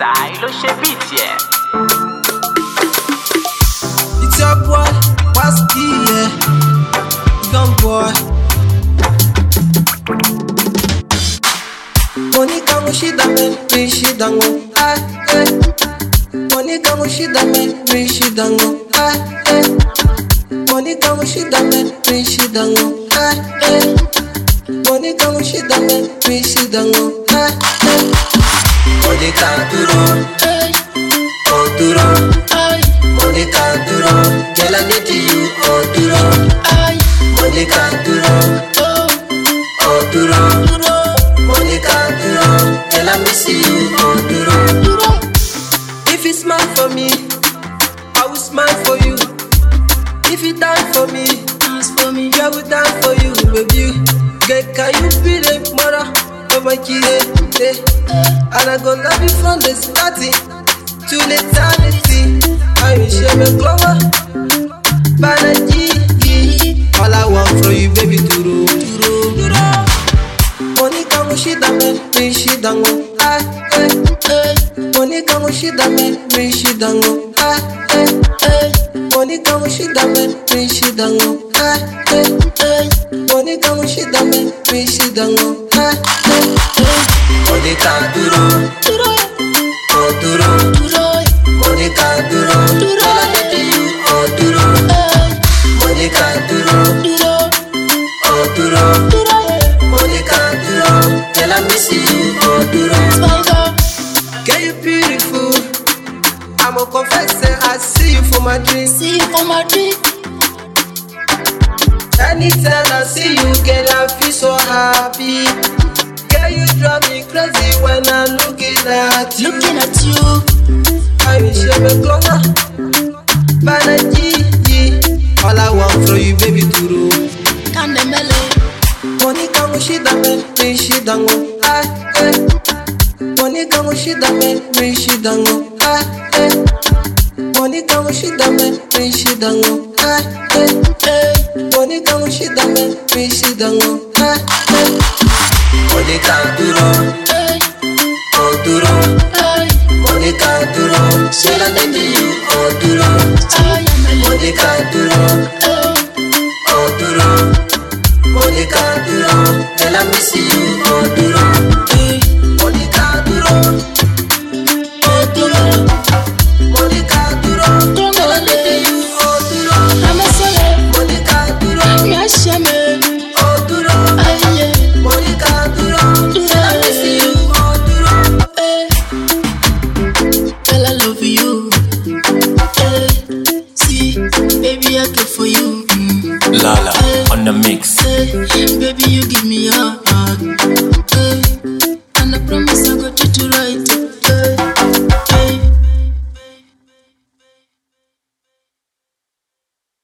Sai ló ṣe beat yẹn. It's your boy, Waski, yeah. Young boy. Monica Mushida men, Rishidango, ah, eh. Monica Mushida men, Rishidango, ah, eh. Monica Mushida men, Rishidango, ah, eh. Monica Mushida men, Rishidango, ah, eh. Monica Duro, oh Duro, Monica Duro, girl I need you, oh Duro, Monica Duro, oh Duro, Monica Duro, girl I miss you, oh Duro. If you smile for me, I will smile for you. If you dance for me, I will dance for you, baby. Girl, can you be the mother of my kid? And I go love you from the starting to eternity. I will share my glower, Banaji. All I want from you, baby, Duro. Monica Mushida men, Rishidango, ah, eh. Monica Mushida men, Rishidango, ah, eh. Monica Mushida men, Rishidango, ah, eh. Monica Mushida men, Rishidango, ah, eh. Monica Duro, oh Duro, Monica Duro, all I need you, oh Duro, Monica Duro, oh Duro, Monica Duro, girl I miss you, oh Duro. Girl you beautiful, I'm a confessor, I see you for my dream. Anytime I see you, girl I feel so happy. Girl you drive me crazy when I'm looking at you. I will share my closer, Banaji. All I want from you, baby, Duro. Monica Mushida men, Rishidango, ah, eh. Monica Mushida men, Rishidango, ah, eh. Monica Mushida men, Rishidango, ah, eh. Monica Mushida men, Rishidango, ah, eh. Monica Duro, oh Duro, Monica Duro, girl I need you, oh Duro, Monica Duro, oh Duro, Monica Duro, girl I miss you, oh Duro, Monica Duro, oh Duro, Monica Duro, girl I need you, oh Duro, Monica Duro, oh Duro, Monica Duro, girl I miss you, oh Duro. Girl, I love you. See, baby, I care for you. Lala on the mix. Baby, you give me your heart.